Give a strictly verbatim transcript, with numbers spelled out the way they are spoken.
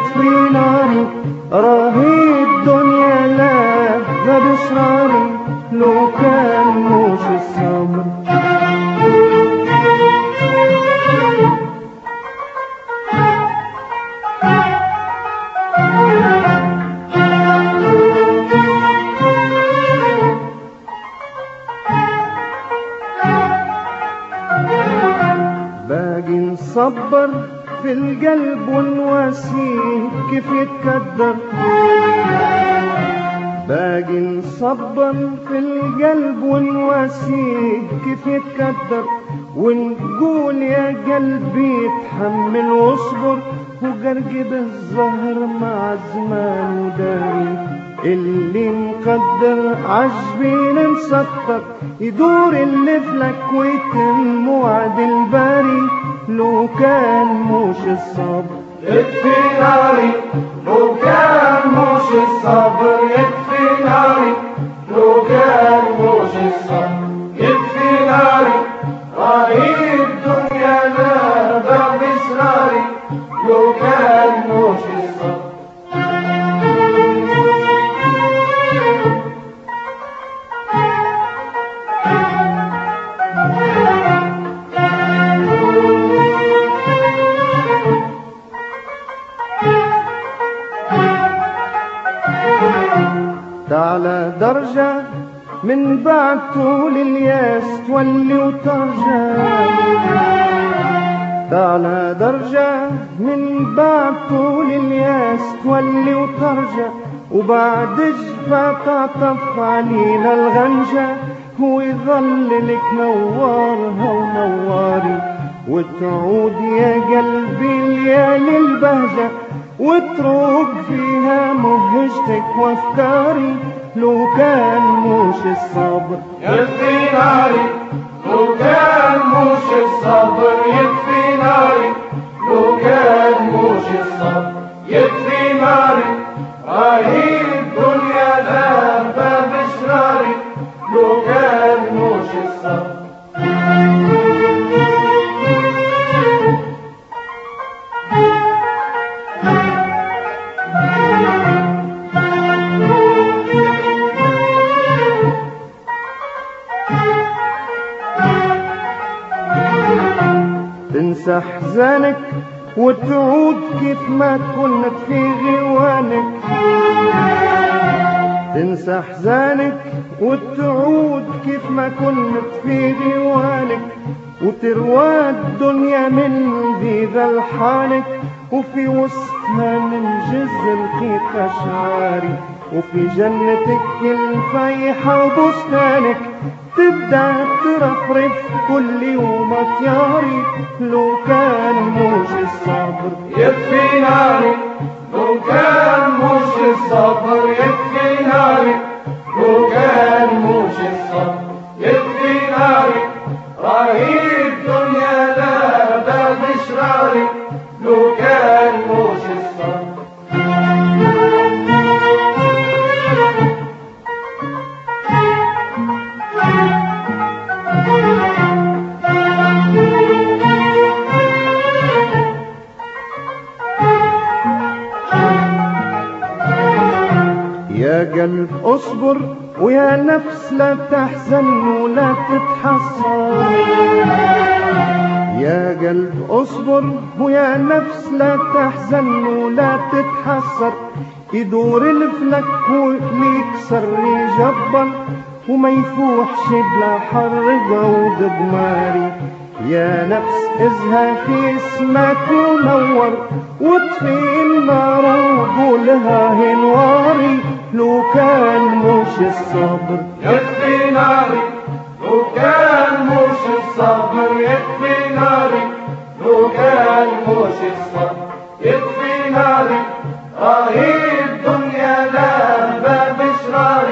يطفي ناري، راهي الدنيا لا بشراري لو كان موش الصبر. باقي نصبر في القلب ونواسيه كيف يتكدر، باقي نصبر في القلب ونواسيه كيف يتكدر، ونقول يا قلبي اتحمل واصبر، وقرقد الزهر مع الزمان وداري، اللي مقدر عجبين مسطر، يدور اللفلك ويتم وعد الباري لو كان موش الصبر. يكفي ناري لو كان موش الصبر، يكفي ناري لو كان موش الصبر، يكفي ناري راهي الدنيا لا باب اسراري لو كان موش الصبر. تعالى درجة من بعد طول الياس تولي وترجع، تعالى درجة من بعد طول الياس تولي وترجع، وبعد جفا تعطف علينا الغنجة، ويظل لك نوارها ونواري، وتعود يا قلبي ليالي البهجة، وتروق فيها مهجتك وافكاري لو كان موش الصبر. يكفي ناري لو كان موش الصبر، يكفي ناري لو كان موش الصبر، يكفي ناري راهي الدنيا لا باب اشراري لو كان موش الصبر. تنسى احزانك وتعود كيف ما كنت في غوانك، تنسى احزانك وتعود كيف ما كنت في غوانك، وتروى الدنيا من ذي ذا الحالك، وفي وسطها من جز الخيط اشعاري، وفي جنتك الفيحة وبستانك تبدأ ترفرف كل يوم اطياري لو كان موش الصبر. يكفي ناري لو كان موش الصبر، يكفي ناري لو كان موش الصبر، يكفي ناري راهي الدنيا لا باب اشراري لو كان موش الصبر. يا قلب اصبر ويا نفس لا تحزن ولا تتحسر، يا قلب اصبر ويا نفس لا تحزن ولا تتحسر، يدور الفلك ويكسر يجبر، وما يفوحش بلا حر جود دماري، يا نفس ازها في اسمك ونور، واطفي النار وقولها هنواري لو كان موش الصبر. يكفي ناري لو كان موش الصبر، يكفي ناري لو كان موش الصبر، يكفي ناري راهي الدنيا لا باب اشرار